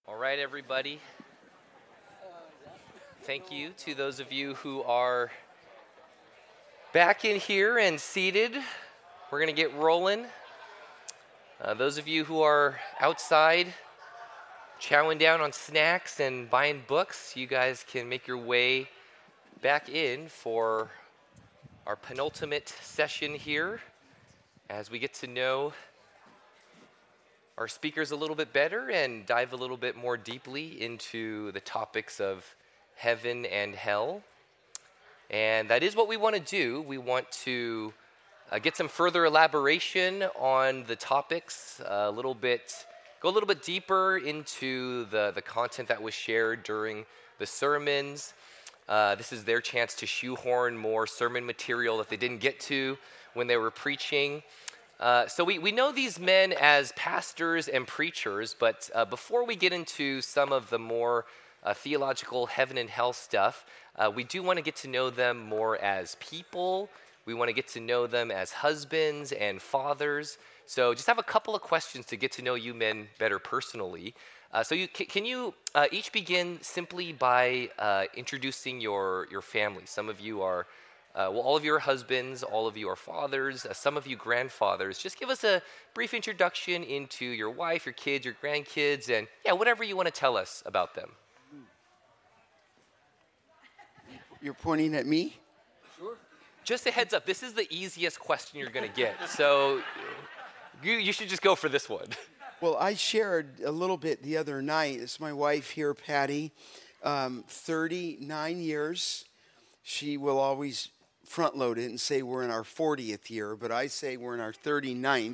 All right, everybody. Thank you to those of you who are back in here and seated. We're going to get rolling. Those of you who are outside chowing down on snacks and buying books, you guys can make your way back in for our penultimate session here as we get to know our speakers a little bit better and dive a little bit more deeply into the topics of heaven and hell. And that is what we want to do. We want to get some further elaboration on the topics, go a little bit deeper into the content that was shared during the sermons. This is their chance to shoehorn more sermon material that they didn't get to when they were preaching. So we know these men as pastors and preachers, but before we get into some of the more theological heaven and hell stuff, we do want to get to know them more as people. We want to get to know them as husbands and fathers. So just have a couple of questions to get to know you men better personally. Can you each begin simply by introducing your family? Some of you are all of you are husbands, all of you are fathers, some of you grandfathers. Just give us a brief introduction into your wife, your kids, your grandkids, and whatever you want to tell us about them. You're pointing at me? Sure. Just a heads up, this is the easiest question you're going to get, so you should just go for this one. Well, I shared a little bit the other night. It's my wife here, Patty, 39 years. She will always front-load it and say we're in our 40th year, but I say we're in our 39th.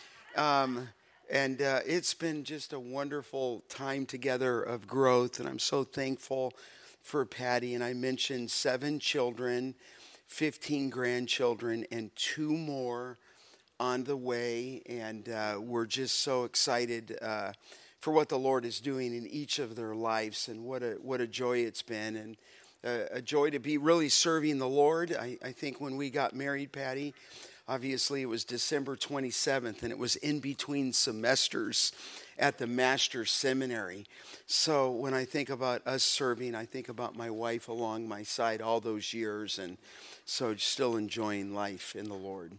It's been just a wonderful time together of growth, and I'm so thankful for Patty. And I mentioned 7 children, 15 grandchildren, and 2 more on the way. And we're just so excited for what the Lord is doing in each of their lives, and what a joy it's been. And a joy to be really serving the Lord. I think when we got married, Patty, obviously it was December 27th, and it was in between semesters at the Master's Seminary. So when I think about us serving, I think about my wife along my side all those years, and so still enjoying life in the Lord.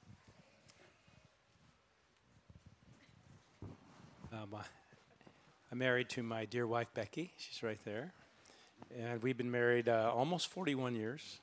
I'm married to my dear wife, Becky. She's right there. And we've been married almost 41 years.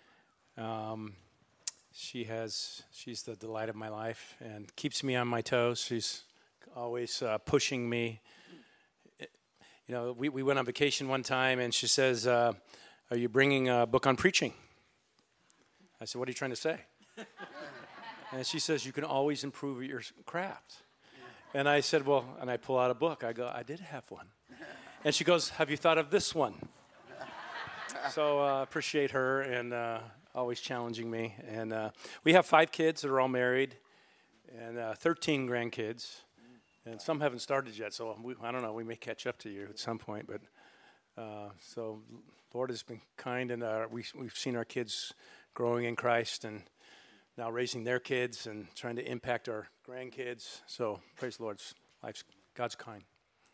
She's the delight of my life and keeps me on my toes. She's always pushing me. You know, we went on vacation one time, and she says, "Are you bringing a book on preaching?" I said, "What are you trying to say?" And she says, "You can always improve your craft." And I said, "Well," and I pull out a book. I go, "I did have one." And she goes, "Have you thought of this one?" So appreciate her and always challenging me. And we have 5 kids that are all married, and 13 grandkids. And some haven't started yet, so I don't know. We may catch up to you at some point. But so Lord has been kind, and we've seen our kids growing in Christ and now raising their kids and trying to impact our grandkids. So praise the Lord. God's kind.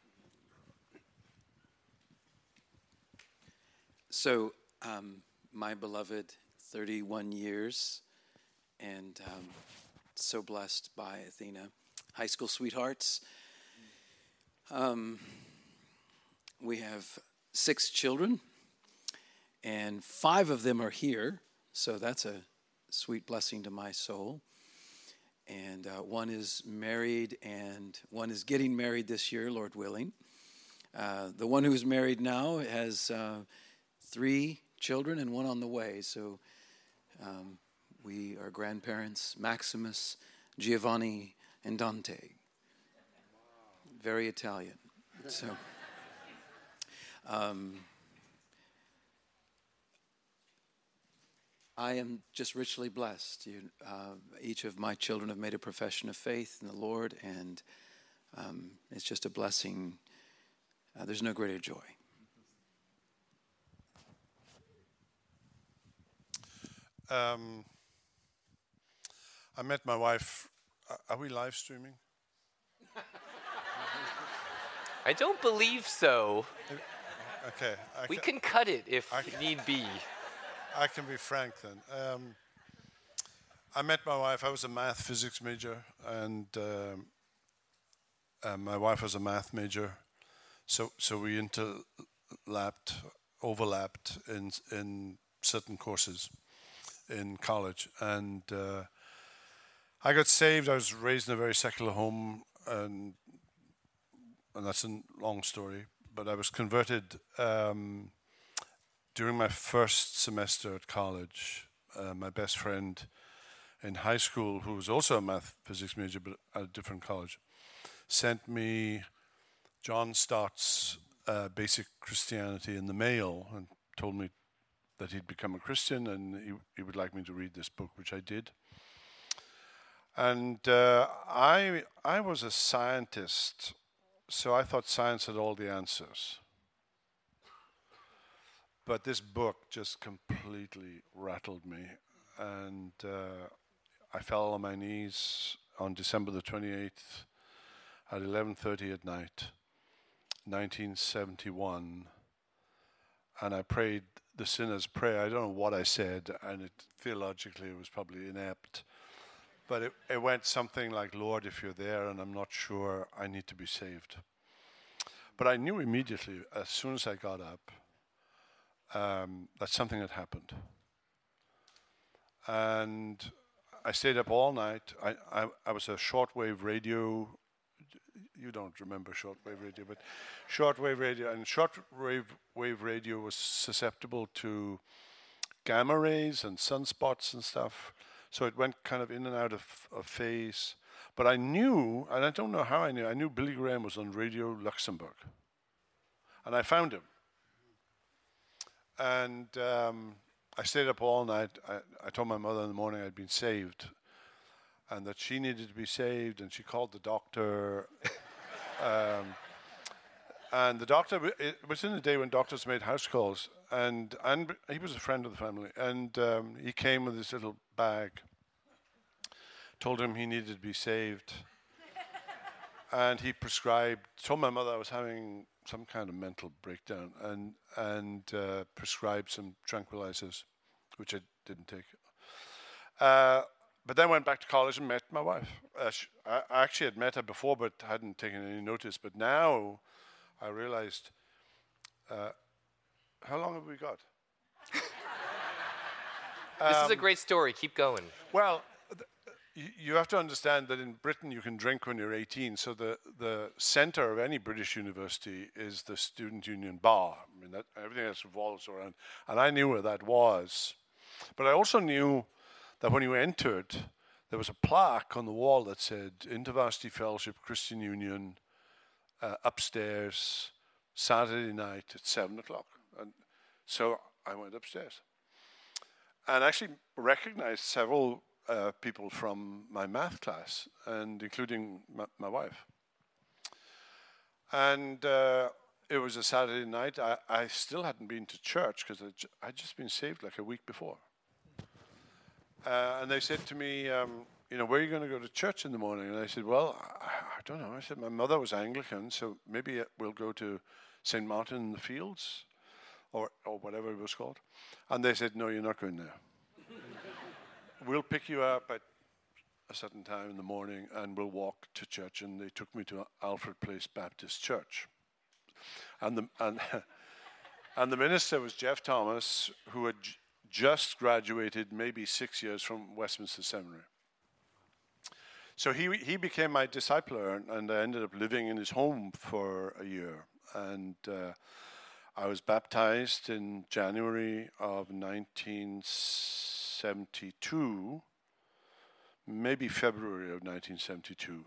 So, my beloved, 31 years, and so blessed by Athena. High school sweethearts. We have 6 children, and 5 of them are here, so that's a sweet blessing to my soul. And one is married, and one is getting married this year, Lord willing. The one who's married now has 3 children and 1 on the way. So we are grandparents, Maximus, Giovanni, and Dante. Very Italian. So I am just richly blessed. Each of my children have made a profession of faith in the Lord, and it's just a blessing. There's no greater joy. I met my wife. Are we live streaming? I don't believe so. Okay. We can cut it if need be. I can be frank then. I met my wife. I was a math physics major, and my wife was a math major. So we overlapped in certain courses in college, and I got saved. I was raised in a very secular home, and that's a long story. But I was converted during my first semester at college. My best friend in high school, who was also a math physics major but at a different college, sent me John Stott's Basic Christianity in the mail and told me that he'd become a Christian and he would like me to read this book, which I did. And I was a scientist, so I thought science had all the answers. But this book just completely rattled me, and I fell on my knees on December the 28th at 11:30 at night, 1971, and I prayed the sinner's prayer. I don't know what I said, and theologically it was probably inept, but it went something like, Lord, if you're there and I'm not sure, I need to be saved. But I knew immediately, as soon as I got up, that something had happened. And I stayed up all night. I was a shortwave radio. You don't remember shortwave radio, but shortwave radio. And shortwave radio was susceptible to gamma rays and sunspots and stuff. So it went kind of in and out of phase. But I knew, and I don't know how I knew Billy Graham was on Radio Luxembourg. And I found him. And I stayed up all night. I told my mother in the morning I'd been saved and that she needed to be saved, and she called the doctor. And the doctor, it was in the day when doctors made house calls, and he was a friend of the family, and he came with this little bag, told him he needed to be saved, and he told my mother I was having some kind of mental breakdown, and prescribed some tranquilizers, which I didn't take. But then went back to college and met my wife. I actually had met her before, but hadn't taken any notice. But now I realized, how long have we got? This is a great story. Keep going. Well, you have to understand that in Britain you can drink when you're 18. So the center of any British university is the student union bar. I mean, everything else revolves around. And I knew where that was. But I also knew that when you entered, there was a plaque on the wall that said InterVarsity Fellowship Christian Union, upstairs, Saturday night at 7 o'clock. And so I went upstairs and actually recognized several people from my math class, and including my wife. And it was a Saturday night. I still hadn't been to church because I'd just been saved like a week before. And they said to me, where are you going to go to church in the morning? And I said, well, I don't know. I said, my mother was Anglican, so maybe we'll go to St. Martin in the Fields, or whatever it was called. And they said, no, you're not going there. We'll pick you up at a certain time in the morning and we'll walk to church. And they took me to Alfred Place Baptist Church. And the minister was Jeff Thomas, who had just graduated maybe 6 years from Westminster Seminary. So he became my discipler, and I ended up living in his home for a year. And I was baptized in January of 1972, maybe February of 1972,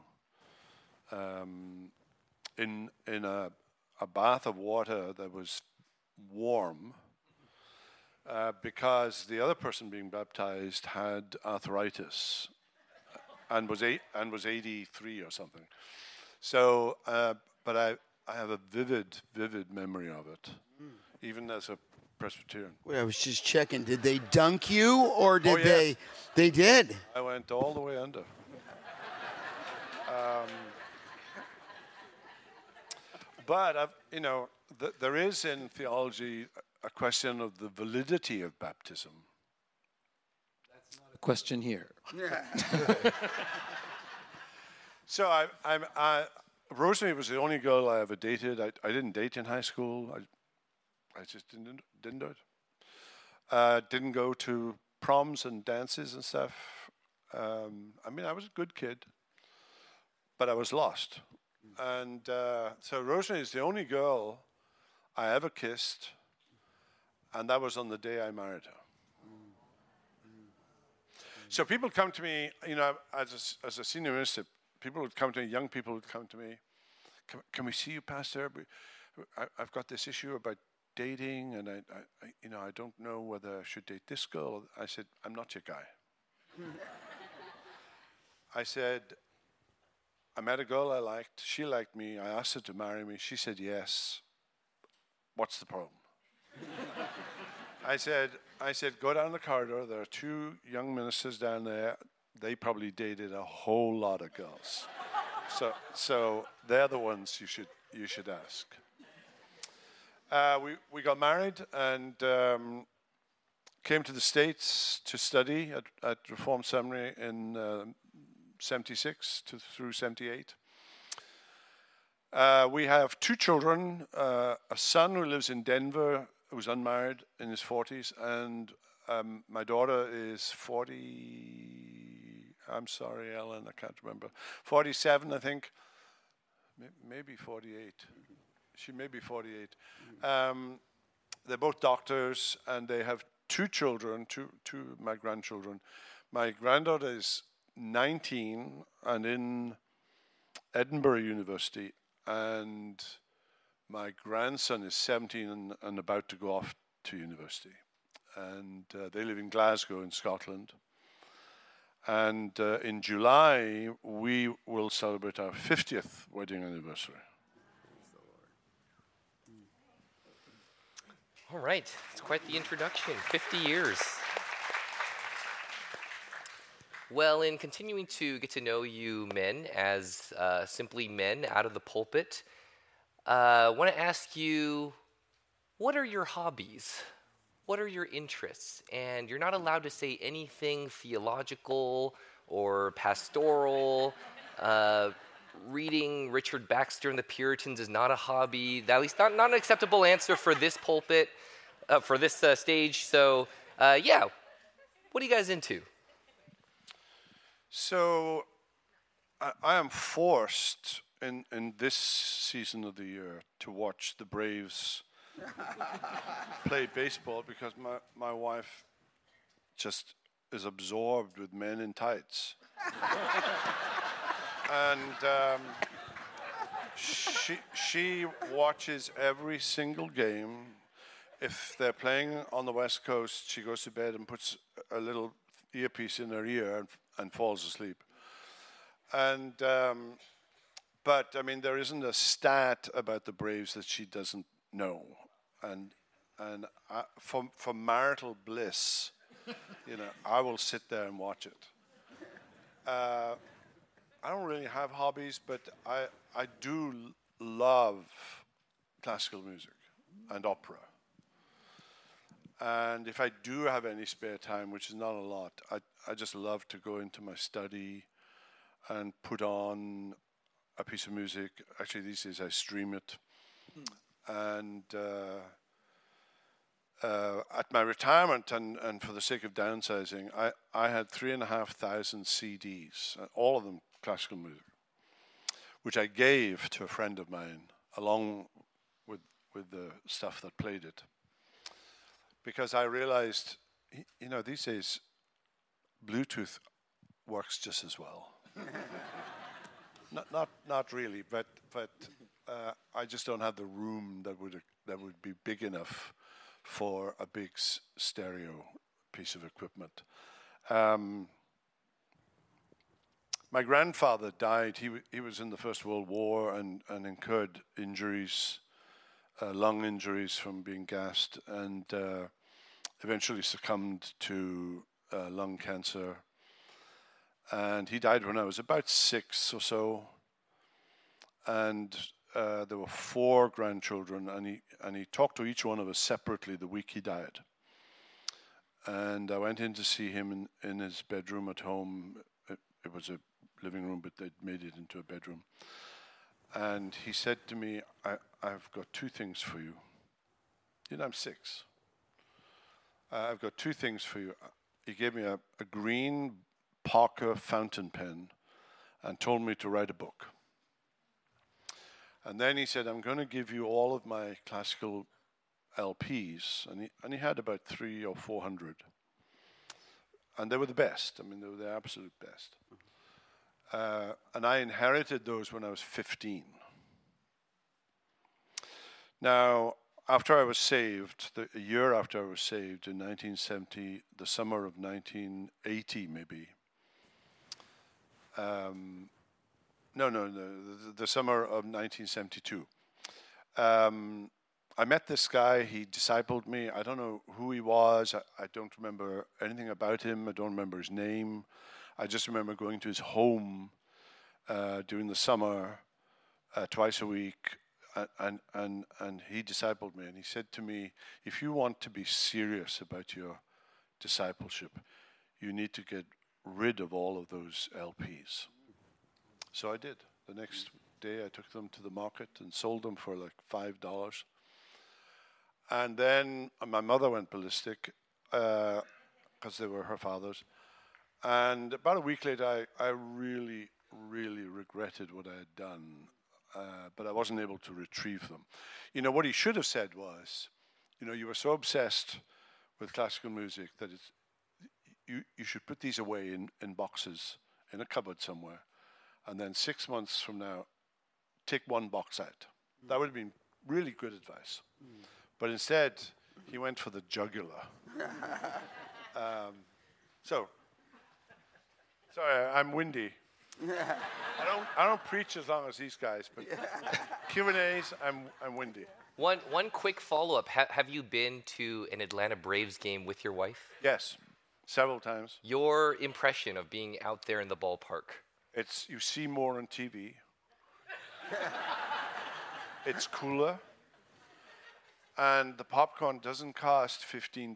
in a bath of water that was warm, because the other person being baptized had arthritis and was 83 or something. So, but I have a vivid memory of it, even as a Presbyterian. Wait, I was just checking. Did they dunk you, or did they? They did. I went all the way under. But there is in theology a question of the validity of baptism. Question here. So Rosemary was the only girl I ever dated. I didn't date in high school. I just didn't do it. Didn't go to proms and dances and stuff. I was a good kid, but I was lost. And so Rosemary is the only girl I ever kissed, and that was on the day I married her. So people come to me, as a senior minister, people would come to me, young people would come to me, can we see you, Pastor? I've got this issue about dating, and I don't know whether I should date this girl. I said, I'm not your guy. I said, I met a girl I liked. She liked me. I asked her to marry me. She said yes. What's the problem? I said, go down the corridor. There are two young ministers down there. They probably dated a whole lot of girls. So they're the ones you should ask. We got married and came to the States to study at Reformed Seminary in 76 through 78. We have two children, a son who lives in Denver, who's unmarried, in his 40s, and my daughter is 40, I'm sorry, Ellen, I can't remember, 47, I think, maybe 48. She may be 48. They're both doctors, and they have two children, two of my grandchildren. My granddaughter is 19 and in Edinburgh University, and my grandson is 17 and about to go off to university. And they live in Glasgow in Scotland. And in July, we will celebrate our 50th wedding anniversary. All right, it's quite the introduction, 50 years. Well, in continuing to get to know you men as simply men out of the pulpit, I want to ask you, what are your hobbies? What are your interests? And you're not allowed to say anything theological or pastoral. Reading Richard Baxter and the Puritans is not a hobby. At least not an acceptable answer for this pulpit, for this stage. So, what are you guys into? So, I am forced in this season of the year to watch the Braves play baseball because my wife just is absorbed with men in tights. And she watches every single game. If they're playing on the West Coast, she goes to bed and puts a little earpiece in her ear and falls asleep. And but I mean, there isn't a stat about the Braves that she doesn't know. And for marital bliss, I will sit there and watch it. I don't really have hobbies, but I do love classical music and opera. And if I do have any spare time, which is not a lot, I just love to go into my study and put on a piece of music. Actually, these days I stream it. And at my retirement and for the sake of downsizing, I had 3,500 CDs, all of them classical music, which I gave to a friend of mine along with the stuff that played it. Because I realized, these days, Bluetooth works just as well. Not really, but I just don't have the room that would be big enough for a big stereo piece of equipment. My grandfather died. He was in the First World War and incurred injuries, lung injuries from being gassed, and eventually succumbed to lung cancer. And he died when I was about 6 or so. And there were 4 grandchildren, and he talked to each one of us separately the week he died. And I went in to see him in his bedroom at home. It was a living room, but they'd made it into a bedroom. And he said to me, I've got 2 things for you. You know, I'm 6. I've got 2 things for you. He gave me a green Parker fountain pen and told me to write a book. And then he said, I'm going to give you all of my classical LPs. And he had about 300 or 400. And they were the best. I mean, they were the absolute best. And I inherited those when I was 15. Now, after I was saved, a year after I was saved in 1970, the summer of 1980 maybe. The summer of 1972. I met this guy. He discipled me. I don't know who he was. I don't remember anything about him. I don't remember his name. I just remember going to his home during the summer, twice a week, and he discipled me. And he said to me, if you want to be serious about your discipleship, you need to get rid of all of those LPs. So I did. The next day I took them to the market and sold them for like $5. And then my mother went ballistic because they were her father's. And about a week later, I really, really regretted what I had done, but I wasn't able to retrieve them. You know, what he should have said was, you know, you were so obsessed with classical music that you should put these away in boxes in a cupboard somewhere, and then 6 months from now, take one box out. That would have been really good advice. But instead, he went for the jugular. Sorry, I'm windy. I don't preach as long as these guys, but Q&As, I'm windy. One quick follow-up. Have you been to an Atlanta Braves game with your wife? Yes, several times. Your impression of being out there in the ballpark? You see more on TV. It's cooler. And the popcorn doesn't cost $15.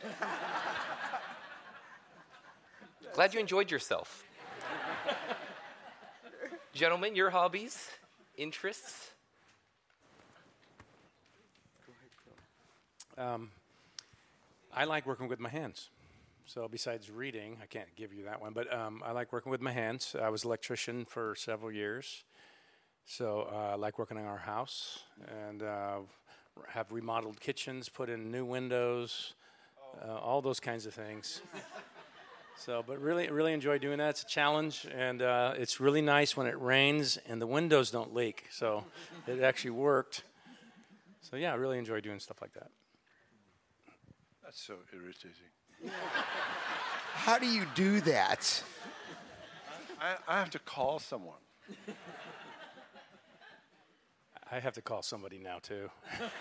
Glad you enjoyed yourself. Gentlemen, your hobbies, interests? I like working with my hands. So besides reading, I can't give you that one, but I like working with my hands. I was an electrician for several years. So I like working on our house and have remodeled kitchens, put in new windows, all those kinds of things. So, but really enjoy doing that. It's a challenge, and it's really nice when it rains and the windows don't leak. So it actually worked. So yeah, I really enjoy doing stuff like that. That's so irritating. How do you do that? I have to call someone. I have to call somebody now, too.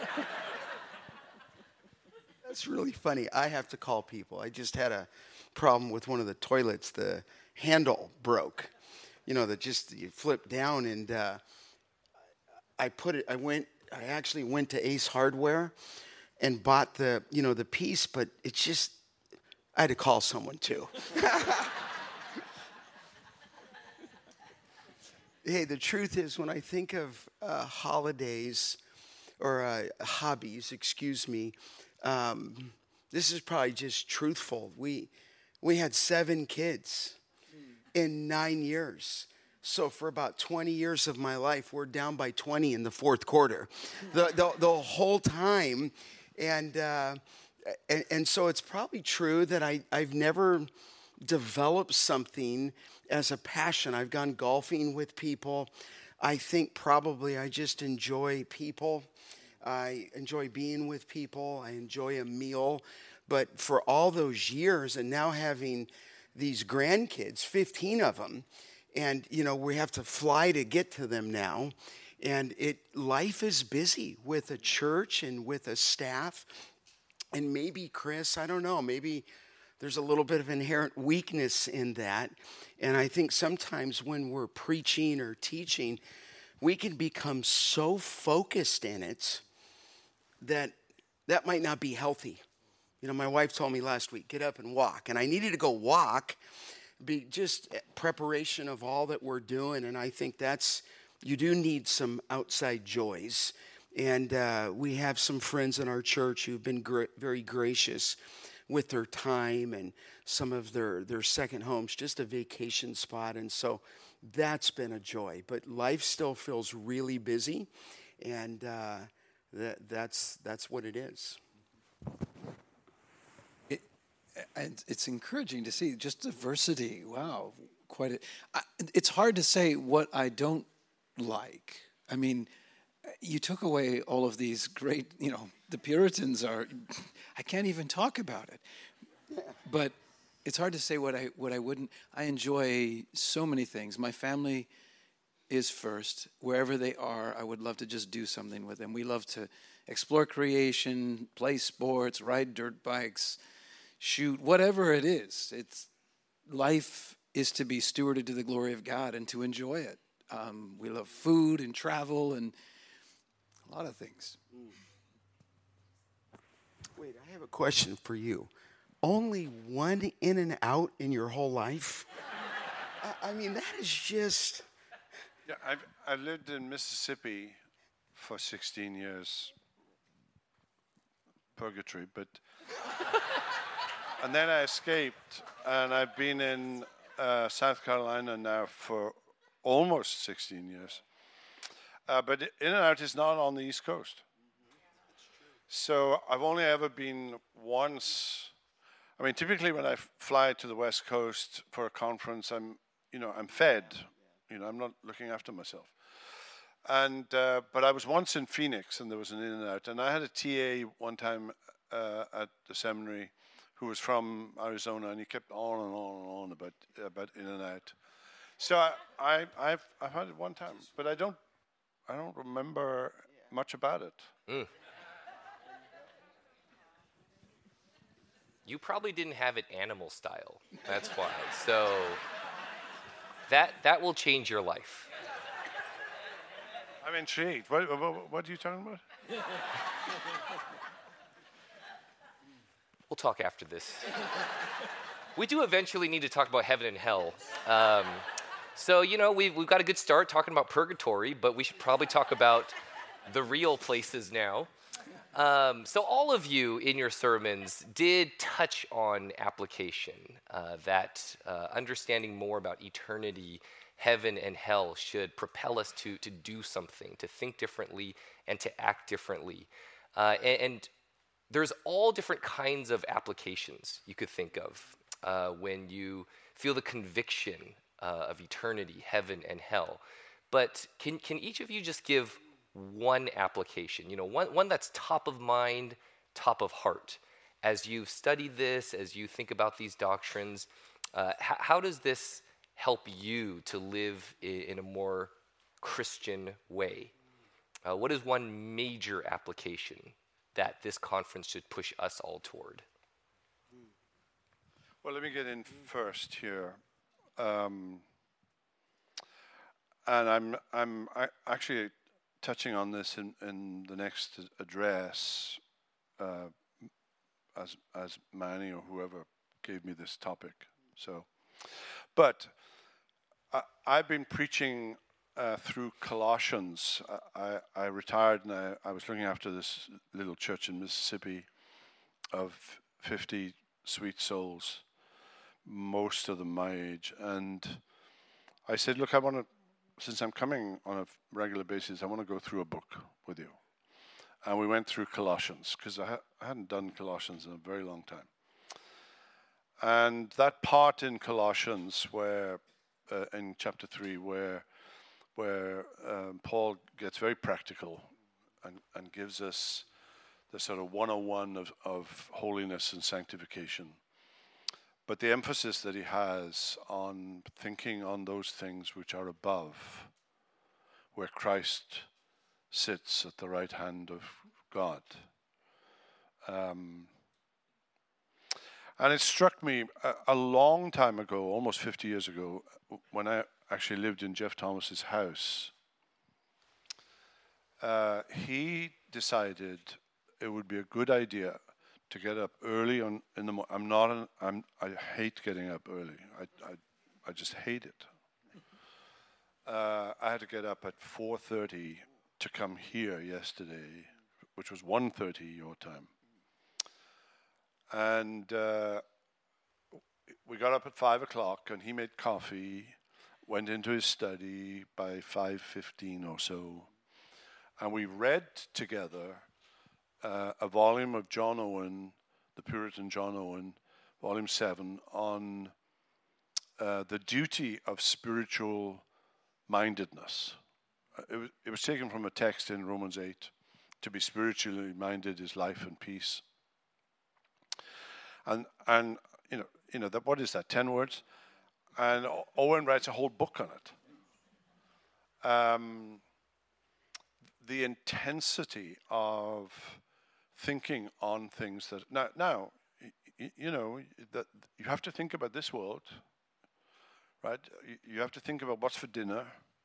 That's really funny. I have to call people. I just had a problem with one of the toilets. The handle broke. You know, that just you flip down, and I actually went to Ace Hardware and bought the piece, but it's just, I had to call someone too. Hey, the truth is, when I think of holidays or hobbies, this is probably just truthful. We had 7 kids in 9 years. So for about 20 years of my life, we're down by 20 in the fourth quarter, the whole time, and so it's probably true that I've never developed something as a passion. I've gone golfing with people. I think probably I just enjoy people. I enjoy being with people. I enjoy a meal. But for all those years, and now having these grandkids, 15 of them, and we have to fly to get to them now, and life is busy with a church and with a staff. And maybe, Chris, I don't know, maybe there's a little bit of inherent weakness in that. And I think sometimes when we're preaching or teaching, we can become so focused in it that might not be healthy. You know, my wife told me last week, get up and walk. And I needed to go walk, be just preparation of all that we're doing. And I think you do need some outside joys. And we have some friends in our church who've been very gracious with their time and some of their second homes, just a vacation spot. And so that's been a joy. But life still feels really busy, and that's what it is. And it's encouraging to see just diversity. Wow, it's hard to say what I don't like. I mean, you took away all of these great, the Puritans I can't even talk about it. But it's hard to say what I wouldn't. I enjoy so many things. My family is first. Wherever they are, I would love to just do something with them. We love to explore creation, play sports, ride dirt bikes, shoot, whatever it is. Life is to be stewarded to the glory of God and to enjoy it. We love food and travel and a lot of things. Wait, I have a question for you. Only one in and out in your whole life? I mean, that is just... Yeah, I've lived in Mississippi for 16 years. Purgatory, but... And then I escaped, and I've been in South Carolina now for almost 16 years. But In and Out is not on the East Coast. So I've only ever been once. I mean, typically when I fly to the West Coast for a conference, I'm fed. I'm not looking after myself. And but I was once in Phoenix, and there was an In and Out, and I had a TA one time at the seminary who was from Arizona, and he kept on and on and on about In and Out. So I've had it one time, but I don't remember much about it. Mm. You probably didn't have it animal style. That's why. So that will change your life. I'm intrigued. What are you talking about? We'll talk after this. We do eventually need to talk about heaven and hell. So, we've got a good start talking about purgatory, but we should probably talk about the real places now. So all of you in your sermons did touch on application, that understanding more about eternity, heaven and hell should propel us to do something, to think differently and to act differently. And there's all different kinds of applications you could think of when you feel the conviction of eternity, heaven and hell. But can each of you just give one application, one that's top of mind, top of heart, as you've studied this, as you think about these doctrines? How does this help you to live in a more Christian way? What is one major application that this conference should push us all toward? Well, let me get in first here. And I'm actually touching on this in the next address, as Manny or whoever gave me this topic. So, but I've been preaching through Colossians. I retired, and I was looking after this little church in Mississippi of 50 sweet souls, most of them my age, and I said, look, since I'm coming on a regular basis, I want to go through a book with you. And we went through Colossians, because I hadn't done Colossians in a very long time. And that part in Colossians where, in chapter 3, where Paul gets very practical and gives us the sort of 101 of holiness and sanctification. But the emphasis that he has on thinking on those things which are above, where Christ sits at the right hand of God. And it struck me a long time ago, almost 50 years ago, when I actually lived in Jeff Thomas's house. he decided it would be a good idea to get up early in the morning. I hate getting up early. I just hate it. I had to get up at 4:30 to come here yesterday, which was 1:30 your time. And we got up at 5 o'clock, and he made coffee, went into his study by 5:15 or so, and we read together a volume of John Owen, the Puritan John Owen, volume 7, on the duty of spiritual mindedness. It was taken from a text in Romans 8. To be spiritually minded is life and peace. And you know that, what is that? 10 words, and Owen writes a whole book on it. The intensity of thinking on things that now you know that you have to think about this world, right? You have to think about what's for dinner.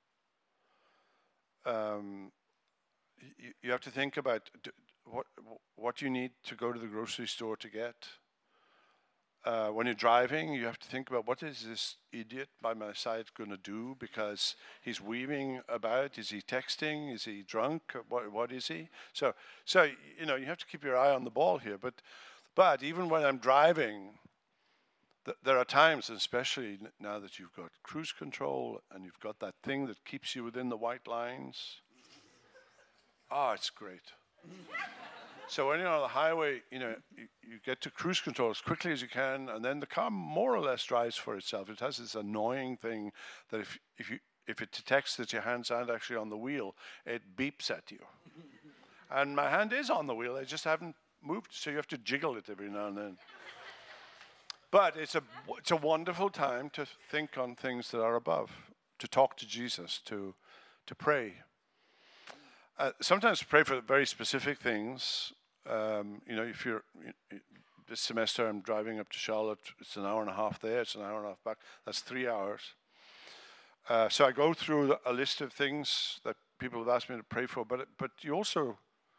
You have to think about what you need to go to the grocery store to get. When you're driving, you have to think about, what is this idiot by my side going to do, because he's weaving about. Is he texting? Is he drunk? What is he? So you know, you have to keep your eye on the ball here. But even when I'm driving, there are times, especially now that you've got cruise control and you've got that thing that keeps you within the white lines. Oh, it's great. So when you're on the highway, you know, you get to cruise control as quickly as you can, and then the car more or less drives for itself. It has this annoying thing that if it detects that your hands aren't actually on the wheel, it beeps at you. And my hand is on the wheel, I just haven't moved, so you have to jiggle it every now and then. But it's a wonderful time to think on things that are above, to talk to Jesus, to pray. Sometimes pray for very specific things. You know, if you're this semester, I'm driving up to Charlotte. It's an hour and a half there. It's an hour and a half back. That's 3 hours. So I go through a list of things that people have asked me to pray for. But you also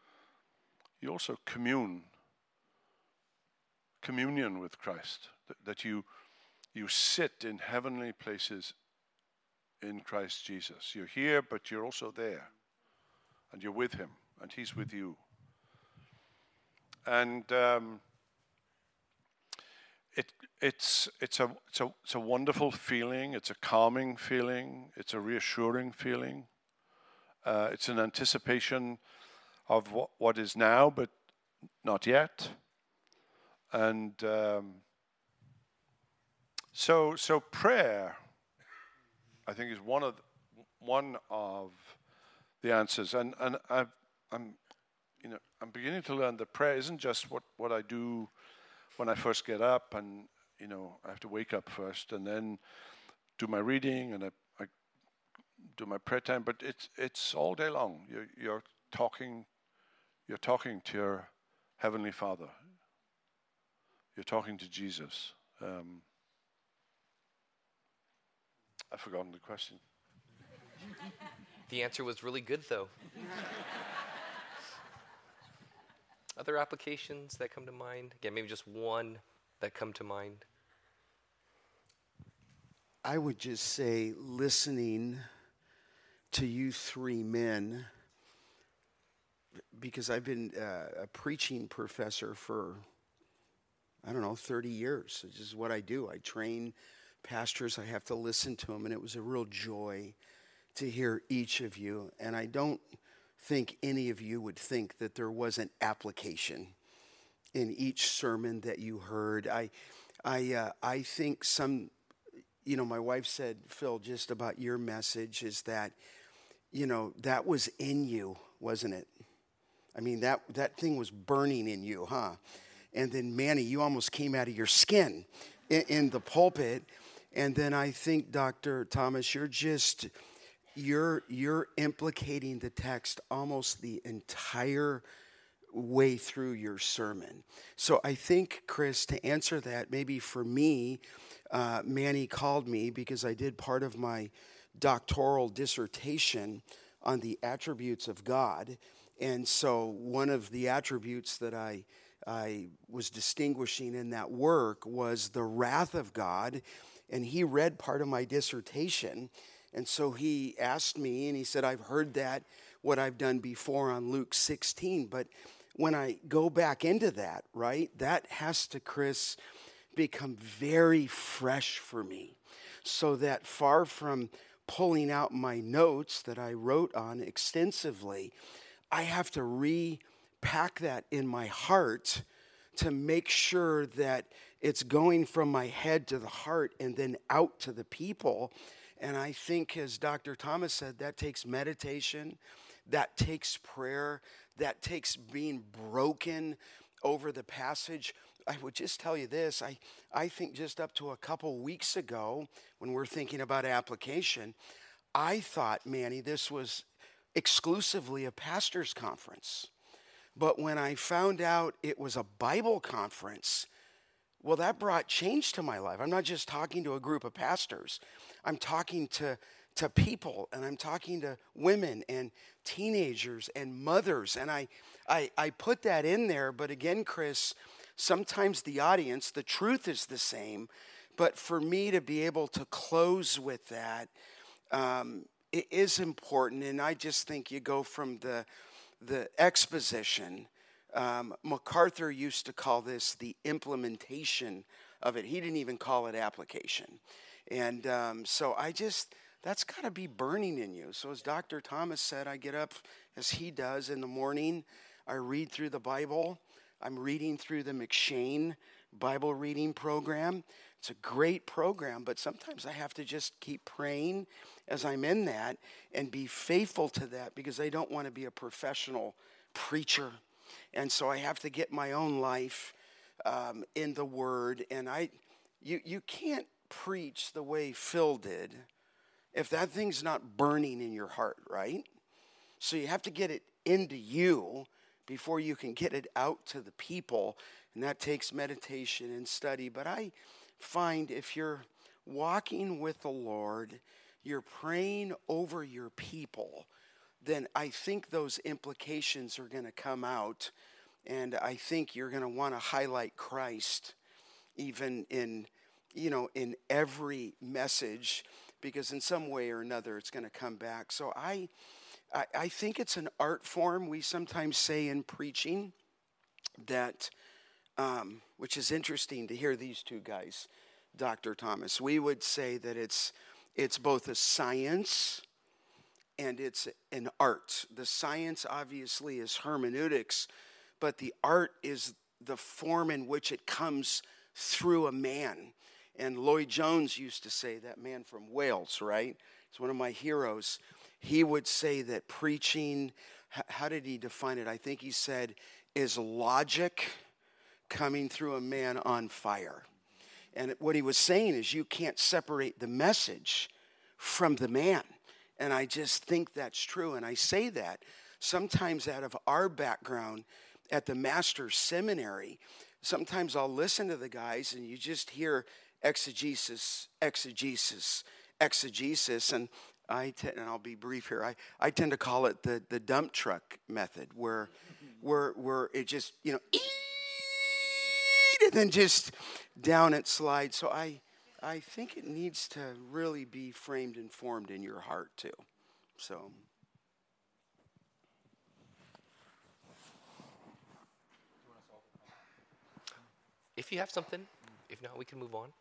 communion with Christ. That you sit in heavenly places in Christ Jesus. You're here, but you're also there. And you're with him, and he's with you. And it's a wonderful feeling. It's a calming feeling. It's a reassuring feeling. It's an anticipation of what is now, but not yet. And so prayer, I think, is one of the answers, and I'm beginning to learn that prayer isn't just what I do when I first get up, and you know, I have to wake up first and then do my reading and I do my prayer time. But it's all day long. You're talking to your Heavenly Father. You're talking to Jesus. I've forgotten the question. The answer was really good, though. Other applications that come to mind? Again, maybe just one that come to mind. I would just say, listening to you three men, because I've been a preaching professor for, 30 years. This is what I do. I train pastors. I have to listen to them, and it was a real joy to hear each of you. And I don't think any of you would think that there wasn't application in each sermon that you heard. I think some, my wife said, Phil, just about your message is that, that was in you, wasn't it? I mean, that thing was burning in you, huh? And then, Manny, you almost came out of your skin in the pulpit. And then I think, Dr. Thomas, you're implicating the text almost the entire way through your sermon. So I think, Chris, to answer that, maybe for me, Manny called me because I did part of my doctoral dissertation on the attributes of God. And so one of the attributes that I was distinguishing in that work was the wrath of God. And he read part of my dissertation. And so he asked me, and he said, I've heard that, what I've done before on Luke 16. But when I go back into that, right, that has to, Chris, become very fresh for me. So that far from pulling out my notes that I wrote on extensively, I have to repack that in my heart to make sure that it's going from my head to the heart and then out to the people. And I think, as Dr. Thomas said, that takes meditation, that takes prayer, that takes being broken over the passage. I would just tell you this, I think just up to a couple weeks ago, when we're thinking about application, I thought, Manny, this was exclusively a pastor's conference. But when I found out it was a Bible conference, well, that brought change to my life. I'm not just talking to a group of pastors. I'm talking to people, and I'm talking to women and teenagers and mothers. And I put that in there. But again, Chris, sometimes the audience, the truth is the same. But for me to be able to close with that, it is important. And I just think you go from the exposition. MacArthur used to call this the implementation of it. He didn't even call it application. And so that's got to be burning in you. So as Dr. Thomas said, I get up as he does in the morning. I read through the Bible. I'm reading through the McShane Bible reading program. It's a great program, but sometimes I have to just keep praying as I'm in that and be faithful to that, because I don't want to be a professional preacher. And so I have to get my own life in the Word. And you can't preach the way Phil did if that thing's not burning in your heart, right? So you have to get it into you before you can get it out to the people. And that takes meditation and study. But I find if you're walking with the Lord, you're praying over your people, then I think those implications are going to come out. And I think you're going to want to highlight Christ even in every message, because in some way or another it's going to come back. So I think it's an art form. We sometimes say in preaching that, which is interesting to hear these two guys, Dr. Thomas, we would say that it's both a science and it's an art. The science obviously is hermeneutics, but the art is the form in which it comes through a man. And Lloyd Jones used to say, that man from Wales, right? He's one of my heroes. He would say that preaching, how did he define it? I think he said, is logic coming through a man on fire. And what he was saying is you can't separate the message from the man. And I just think that's true. And I say that sometimes out of our background at the Master's Seminary, sometimes I'll listen to the guys and you just hear exegesis, exegesis, exegesis. And and I'll be brief here, I tend to call it the dump truck method, where it just, and then just down it slides. So I think it needs to really be framed and formed in your heart too. So. If you have something, if not, we can move on.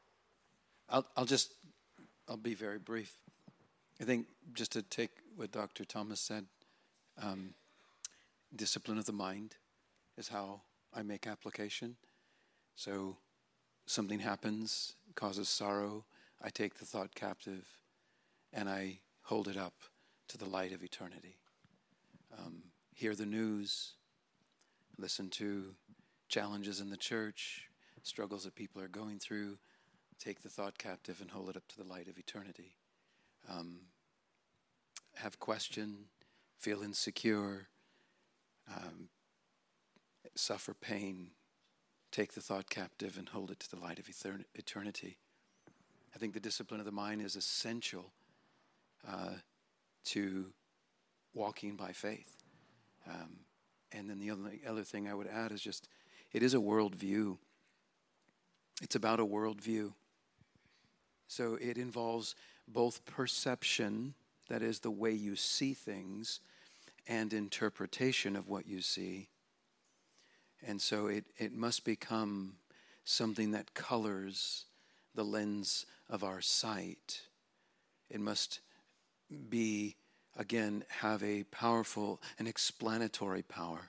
I'll be very brief. I think just to take what Dr. Thomas said, discipline of the mind is how I make application. So something happens, causes sorrow, I take the thought captive and I hold it up to the light of eternity. Hear the news, listen to challenges in the church, struggles that people are going through, take the thought captive and hold it up to the light of eternity. Have question, feel insecure, suffer pain, take the thought captive and hold it to the light of eternity. I think the discipline of the mind is essential to walking by faith. And then the other thing I would add is just, it is a worldview. It's about a worldview. So it involves both perception, that is the way you see things, and interpretation of what you see. And so it must become something that colors the lens of our sight. It must be, again, have an explanatory power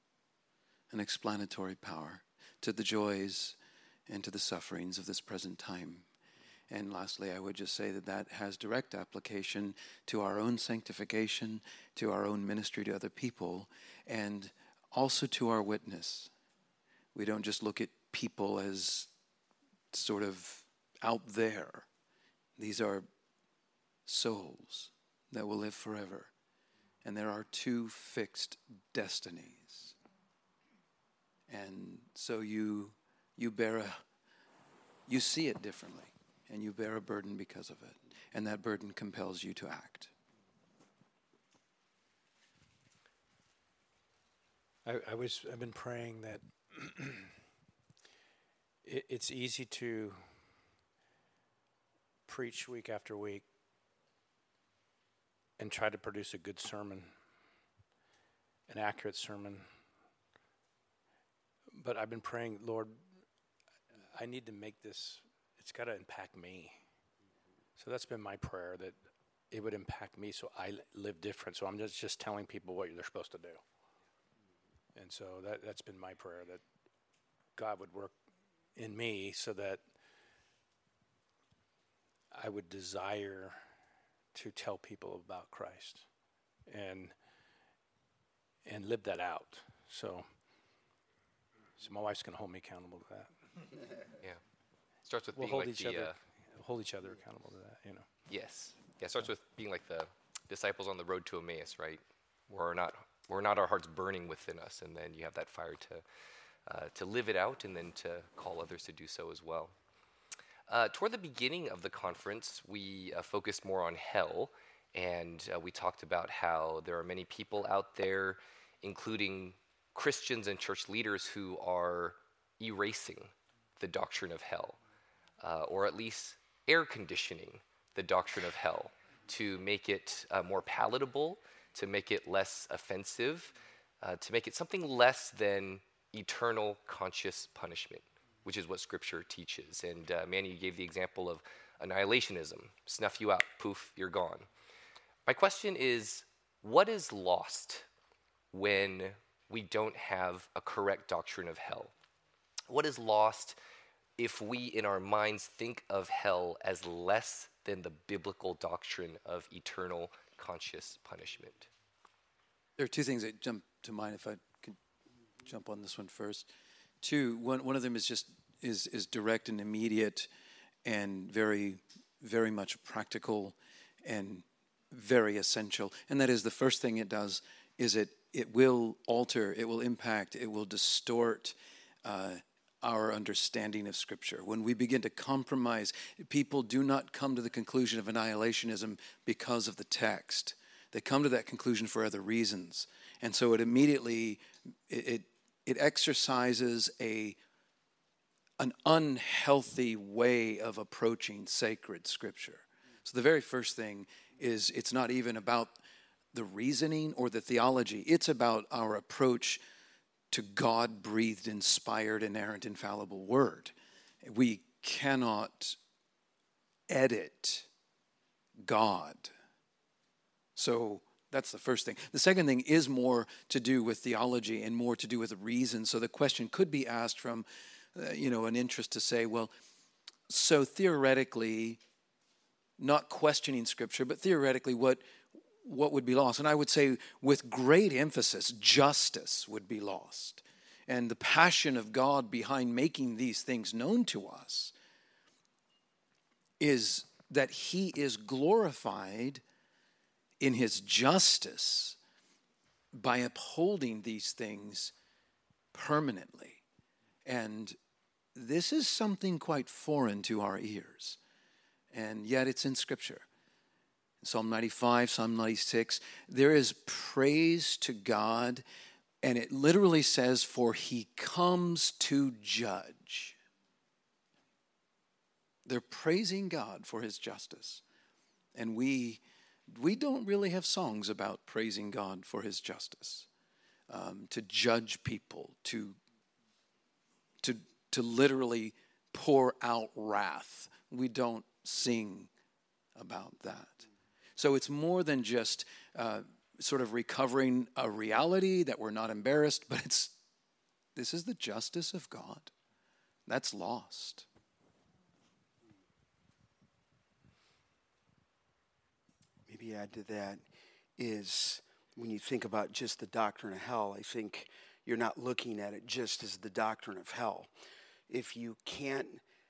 to the joys and to the sufferings of this present time. And lastly, I would just say that has direct application to our own sanctification, to our own ministry to other people, and also to our witness. We don't just look at people as sort of out there. These are souls that will live forever. And there are two fixed destinies. And so you see it differently, and you bear a burden because of it. And that burden compels you to act. I've been praying that it's easy to preach week after week and try to produce a good sermon, an accurate sermon. But I've been praying, Lord, I need to make this, it's got to impact me. So that's been my prayer, that it would impact me so I live different. So I'm just telling people what they're supposed to do. And so that's been my prayer, that God would work in me so that I would desire to tell people about Christ and live that out. So my wife's going to hold me accountable to that. Yeah. It starts with We'll being hold like hold each other accountable to that, you know. Yes. Yeah, it starts with being like the disciples on the road to Emmaus, right? We're not our hearts burning within us, and then you have that fire to live it out and then to call others to do so as well. Toward the beginning of the conference, we focused more on hell, and we talked about how there are many people out there, including Christians and church leaders, who are erasing the doctrine of hell, or at least air conditioning the doctrine of hell to make it more palatable, to make it less offensive, to make it something less than eternal conscious punishment, which is what Scripture teaches. And Manny, you gave the example of annihilationism. Snuff you out, poof, you're gone. My question is, what is lost when we don't have a correct doctrine of hell? What is lost if we, in our minds, think of hell as less than the biblical doctrine of eternal conscious punishment? There are two things that jump to mind, if I could jump on this one first. One of them is direct and immediate and very, very much practical and very essential. And that is, the first thing it does is it will alter, it will impact, it will distort our understanding of Scripture. When we begin to compromise, people do not come to the conclusion of annihilationism because of the text. They come to that conclusion for other reasons. And so it immediately, it exercises an unhealthy way of approaching sacred Scripture. So the very first thing is, it's not even about the reasoning or the theology. It's about our approach to God-breathed, inspired, inerrant, infallible Word. We cannot edit God. So that's the first thing. The second thing is more to do with theology and more to do with reason. So the question could be asked from, an interest to say, well, so theoretically, not questioning Scripture, but theoretically, what would be lost? And I would say, with great emphasis, justice would be lost. And the passion of God behind making these things known to us is that He is glorified in His justice by upholding these things permanently. And this is something quite foreign to our ears, and yet it's in Scripture. Psalm 95, Psalm 96, there is praise to God, and it literally says, for he comes to judge. They're praising God for his justice. And we don't really have songs about praising God for his justice, to judge people, to literally pour out wrath. We don't sing about that. So it's more than just sort of recovering a reality that we're not embarrassed, but this is the justice of God. That's lost. Maybe add to that is when you think about just the doctrine of hell, I think you're not looking at it just as the doctrine of hell. If you can't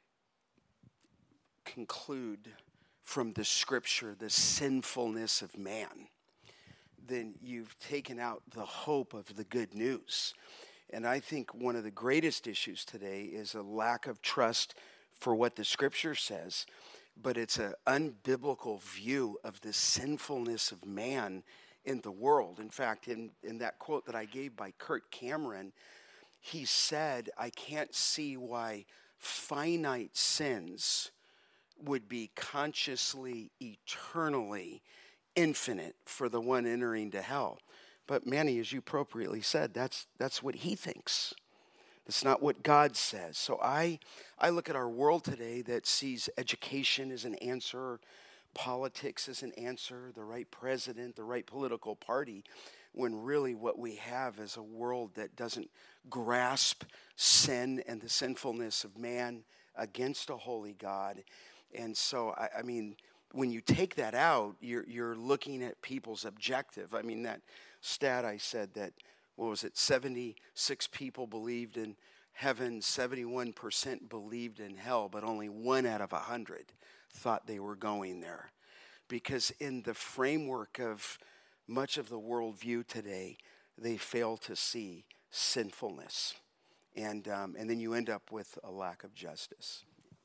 conclude from the scripture the sinfulness of man, then you've taken out the hope of the good news. And I think one of the greatest issues today is a lack of trust for what the scripture says, but it's an unbiblical view of the sinfulness of man in the world. In fact, in that quote that I gave by Kurt Cameron, he said, I can't see why finite sins would be consciously, eternally infinite for the one entering to hell. But Manny, as you appropriately said, that's what he thinks. It's not what God says. So I look at our world today that sees education as an answer, politics as an answer, the right president, the right political party, when really what we have is a world that doesn't grasp sin and the sinfulness of man against a holy God. And so, I mean, when you take that out, you're looking at people's objective. I mean, that stat I said that, 76 people believed in heaven, 71% believed in hell, but only 1 out of 100 thought they were going there. Because in the framework of much of the worldview today, they fail to see sinfulness. And then you end up with a lack of justice.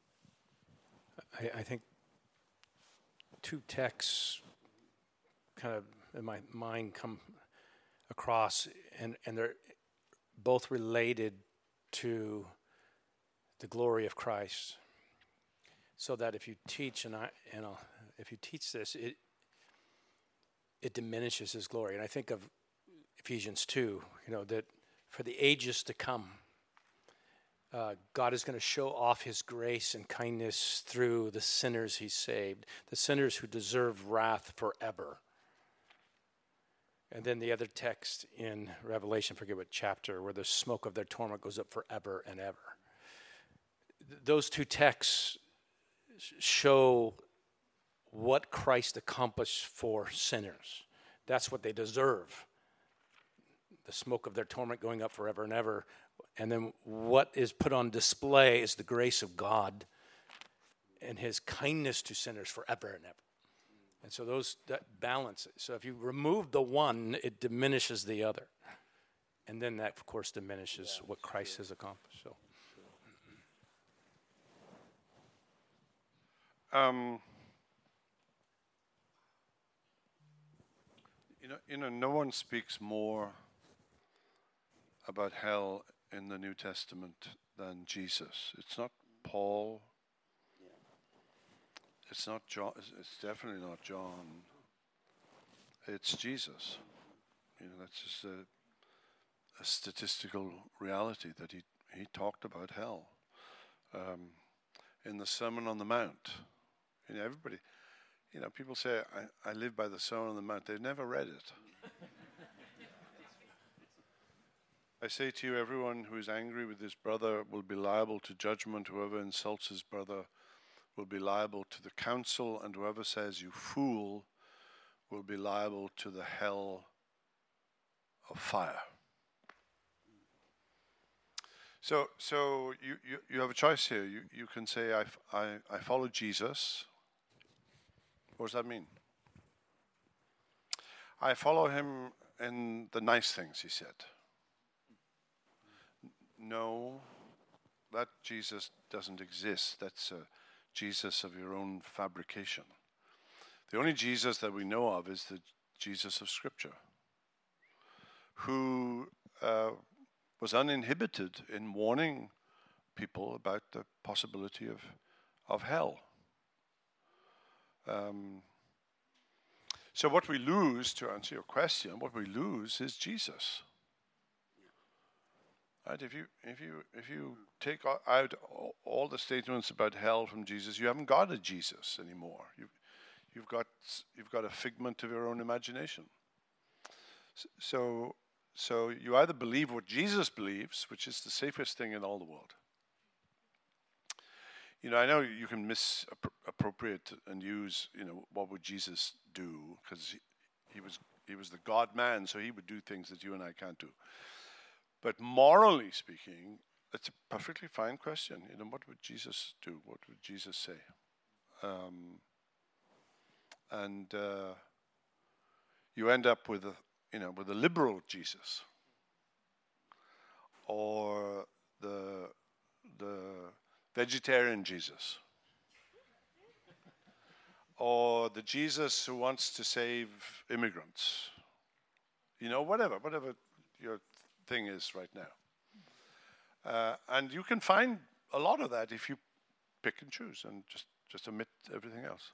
I think two texts kind of in my mind come across, and they're both related to the glory of Christ. So that if you teach, if you teach this, it diminishes his glory. And I think of Ephesians 2, that for the ages to come, God is going to show off his grace and kindness through the sinners he saved, the sinners who deserve wrath forever. And then the other text in Revelation, forget what chapter, where the smoke of their torment goes up forever and ever. Those two texts show what Christ accomplished for sinners. That's what they deserve. The smoke of their torment going up forever and ever. And then what is put on display is the grace of God and his kindness to sinners forever and ever. And so that balance. So if you remove the one, it diminishes the other. And then that, of course, diminishes what Christ has accomplished. So. No one speaks more about hell in the New Testament than Jesus. It's not Paul. It's not John. It's definitely not John. It's Jesus. That's just a statistical reality that he talked about hell in the Sermon on the Mount. Everybody, people say I live by the Sermon on the Mount. They've never read it. I say to you, everyone who is angry with his brother will be liable to judgment. Whoever insults his brother will be liable to the council, and whoever says you fool will be liable to the hell of fire. So you have a choice here. You can say I follow Jesus. What does that mean? I follow him in the nice things he said. No, that Jesus doesn't exist. That's a Jesus of your own fabrication. The only Jesus that we know of is the Jesus of Scripture, who was uninhibited in warning people about the possibility of hell. So what we lose, to answer your question, what we lose is Jesus. Right? If you take out all the statements about hell from Jesus, you haven't got a Jesus anymore. You've got a figment of your own imagination. So you either believe what Jesus believes, which is the safest thing in all the world. I know you can misappropriate and use, what would Jesus do? Because he was the God-man, so he would do things that you and I can't do. But morally speaking, it's a perfectly fine question. What would Jesus do? What would Jesus say? And you end up with a liberal Jesus, or the vegetarian Jesus, or the Jesus who wants to save immigrants. Whatever your thing is right now. And you can find a lot of that if you pick and choose and just omit everything else.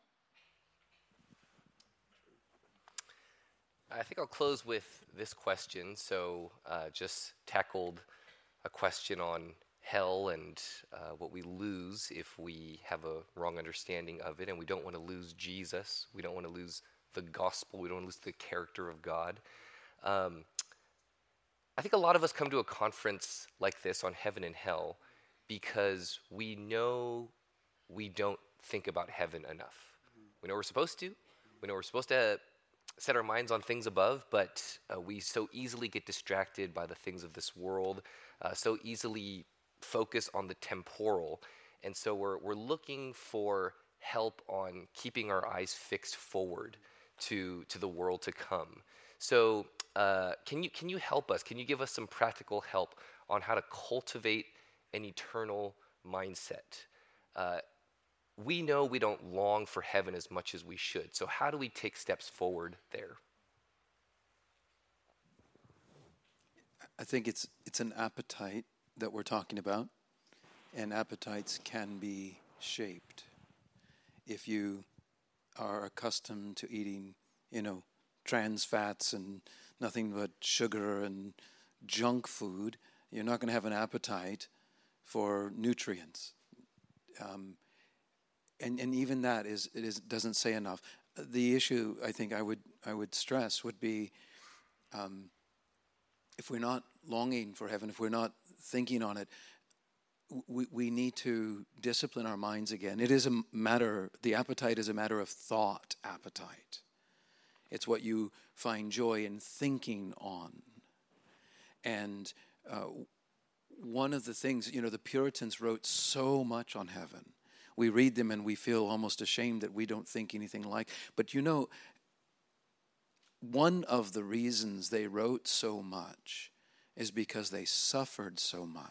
I think I'll close with this question. So just tackled a question on hell and what we lose if we have a wrong understanding of it, and we don't want to lose Jesus. We don't want to lose the gospel. We don't want to lose the character of God. I think a lot of us come to a conference like this on heaven and hell because we know we don't think about heaven enough. We know we're supposed to. We know we're supposed to set our minds on things above, but we so easily get distracted by the things of this world, so easily focus on the temporal. And so we're looking for help on keeping our eyes fixed forward to the world to come. So can you help us? Can you give us some practical help on how to cultivate an eternal mindset? We know we don't long for heaven as much as we should. So how do we take steps forward there? I think it's an appetite that we're talking about, and appetites can be shaped. If you are accustomed to eating, trans fats and nothing but sugar and junk food, you're not going to have an appetite for nutrients. And even that doesn't say enough. The issue I think I would stress would be if we're not longing for heaven, if we're not thinking on it, we need to discipline our minds again. It is the appetite is a matter of thought appetite. It's what you find joy in thinking on. And one of the things, the Puritans wrote so much on heaven. We read them and we feel almost ashamed that we don't think anything like. But one of the reasons they wrote so much is because they suffered so much.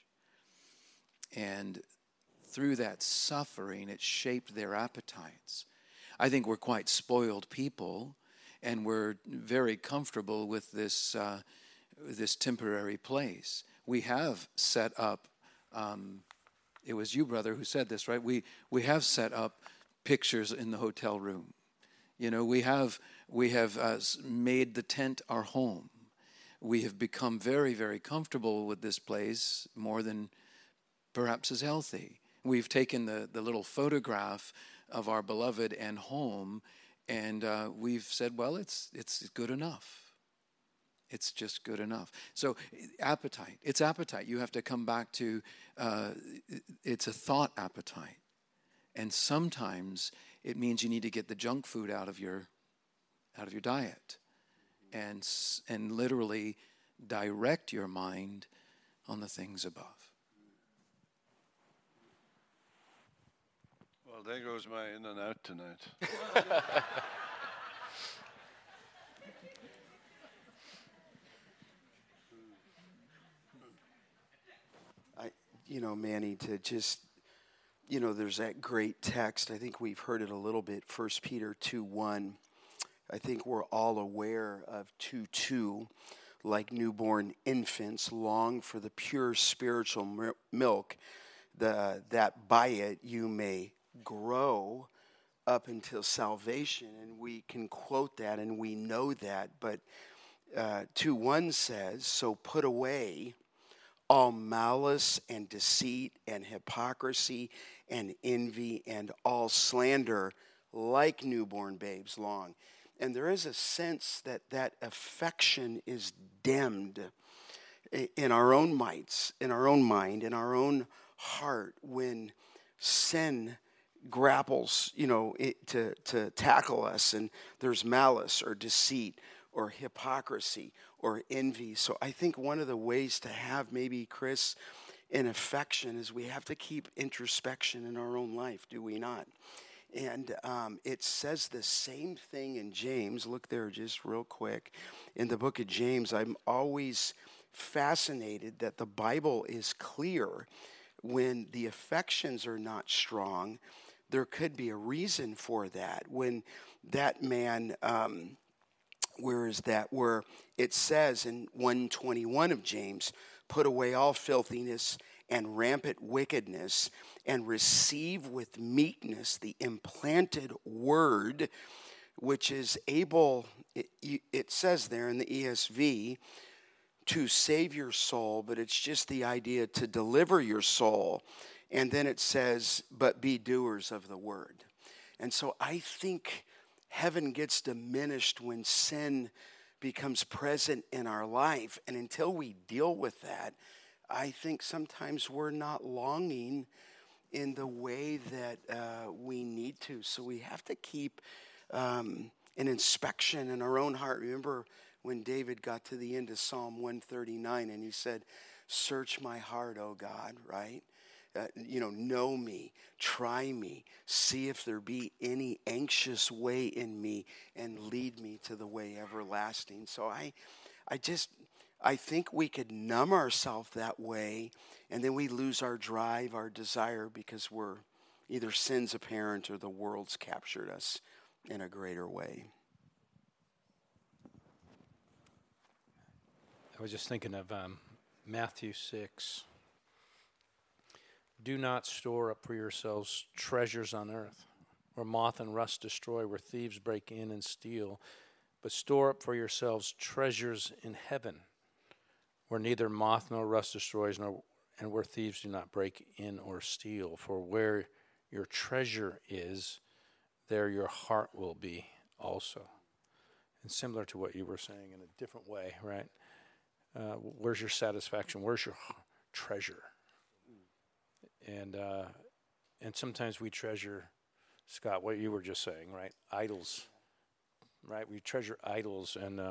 And through that suffering, it shaped their appetites. I think we're quite spoiled people, and we're very comfortable with this temporary place. We have set up. It was you, brother, who said this, right? We have set up pictures in the hotel room. We have made the tent our home. We have become very, very comfortable with this place, more than perhaps is healthy. We've taken the little photograph of our beloved and home, and we've said, well, it's good enough. It's just good enough. So appetite. It's appetite. You have to come back to, it's a thought appetite. And sometimes it means you need to get the junk food out of your diet and literally direct your mind on the things above. Well, there goes my in and out tonight. Manny, to just You know, there's that great text. I think we've heard it a little bit, 1 Peter 2:1. I think we're all aware of 2:2. Like newborn infants, long for the pure spiritual milk, that by it you may grow up until salvation. And we can quote that and we know that. But 2:1 says, so put away all malice and deceit and hypocrisy and envy and all slander, like newborn babes long. And there is a sense that that affection is dimmed in our own minds, in our own mind, in our own heart when sin grapples, to tackle us, and there's malice or deceit or hypocrisy or envy. So I think one of the ways to have maybe, Chris, an affection is we have to keep introspection in our own life, do we not? And it says the same thing in James. Look there just real quick. In the book of James, I'm always fascinated that the Bible is clear. When the affections are not strong, there could be a reason for that. When that man, where is that? Where it says in 1:21 of James, put away all filthiness and rampant wickedness, and receive with meekness the implanted word, which is able, it says there in the ESV, to save your soul, but it's just the idea to deliver your soul. And then it says, but be doers of the word. And so I think heaven gets diminished when sin becomes present in our life. And until we deal with that, I think sometimes we're not longing in the way that we need to. So we have to keep an inspection in our own heart. Remember when David got to the end of Psalm 139 and he said, search my heart, O God, right? Know me, try me, see if there be any anxious way in me, and lead me to the way everlasting. So I think we could numb ourselves that way, and then we lose our drive, our desire, because we're either sin's apparent or the world's captured us in a greater way. I was just thinking of Matthew 6. Do not store up for yourselves treasures on earth, where moth and rust destroy, where thieves break in and steal, but store up for yourselves treasures in heaven, where neither moth nor rust destroys, and where thieves do not break in or steal. For where your treasure is, there your heart will be also. And similar to what you were saying in a different way, right? Where's your satisfaction? Where's your treasure? And sometimes we treasure, Scott, what you were just saying, right? Idols, right? We treasure idols, and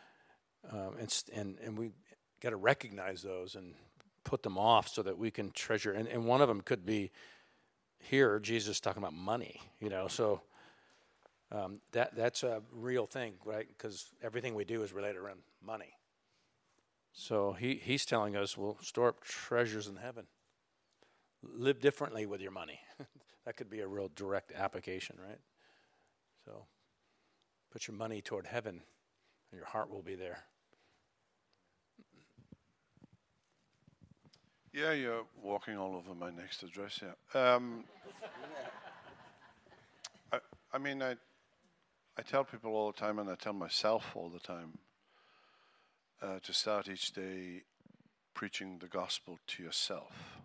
we got to recognize those and put them off so that we can treasure. And one of them could be here, Jesus talking about money, So that's a real thing, right? Because everything we do is related around money. So he's telling us, well, store up treasures in heaven. Live differently with your money. That could be a real direct application, right? So put your money toward heaven, and your heart will be there. Yeah, you're walking all over my next address, yeah. I tell people all the time, and I tell myself all the time, to start each day preaching the gospel to yourself.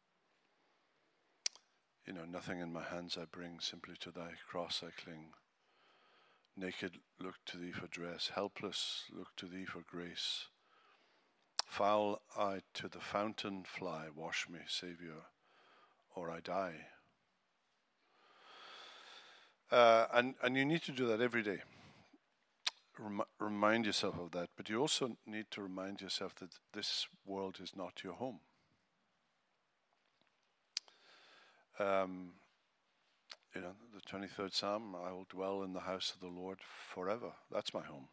Nothing in my hands I bring, simply to thy cross I cling. Naked, look to thee for dress. Helpless, look to thee for grace. Foul I to the fountain fly. Wash me, Savior, or I die. And you need to do that every day. Remind yourself of that. But you also need to remind yourself that this world is not your home. The 23rd Psalm, I will dwell in the house of the Lord forever. That's my home.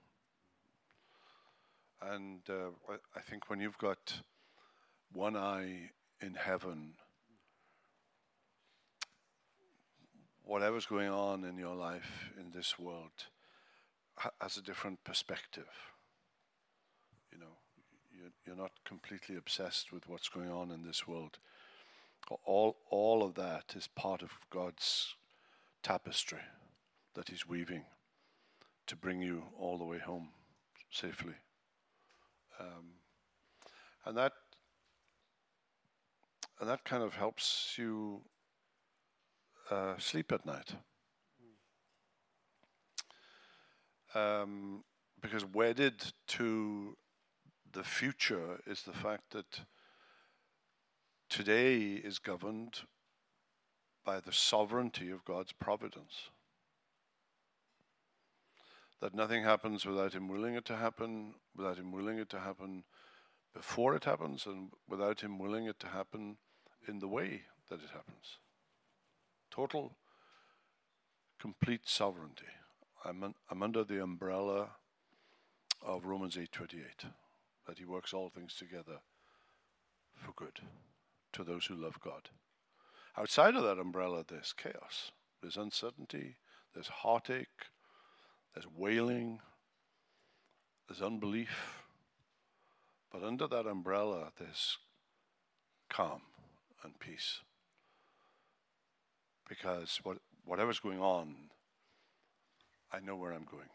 And I think when you've got one eye in heaven whatever's going on in your life in this world has a different perspective. You know, you're not completely obsessed with what's going on in this world. All of that is part of God's tapestry that He's weaving to bring you all the way home safely. And that kind of helps you sleep at night. Because wedded to the future is the fact that today is governed by the sovereignty of God's providence. That nothing happens without Him willing it to happen, without Him willing it to happen before it happens, and without Him willing it to happen in the way that it happens. Total, complete sovereignty. I'm under the umbrella of Romans 8:28, that He works all things together for good to those who love God. Outside of that umbrella, there's chaos, there's uncertainty, there's heartache, there's wailing, there's unbelief. But under that umbrella, there's calm and peace. Because whatever's going on, I know where I'm going.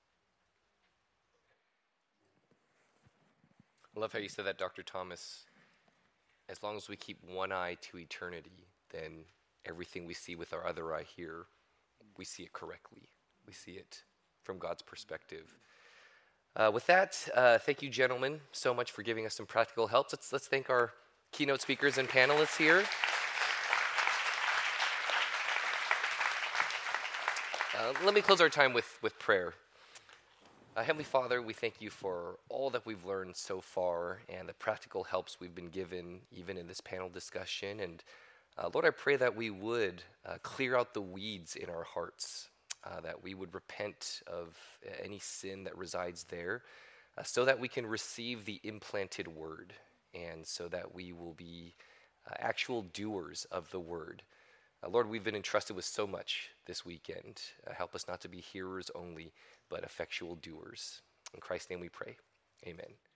I love how you said that, Dr. Thomas. As long as we keep one eye to eternity, then everything we see with our other eye here, we see it correctly. We see it from God's perspective. With that, thank you, gentlemen, so much for giving us some practical help. Let's thank our keynote speakers and panelists here. Let me close our time with prayer. Heavenly Father, we thank you for all that we've learned so far and the practical helps we've been given, even in this panel discussion. And Lord, I pray that we would clear out the weeds in our hearts, that we would repent of any sin that resides there, so that we can receive the implanted word, and so that we will be actual doers of the word. Lord, we've been entrusted with so much this weekend. Help us not to be hearers only, but effectual doers. In Christ's name we pray. Amen.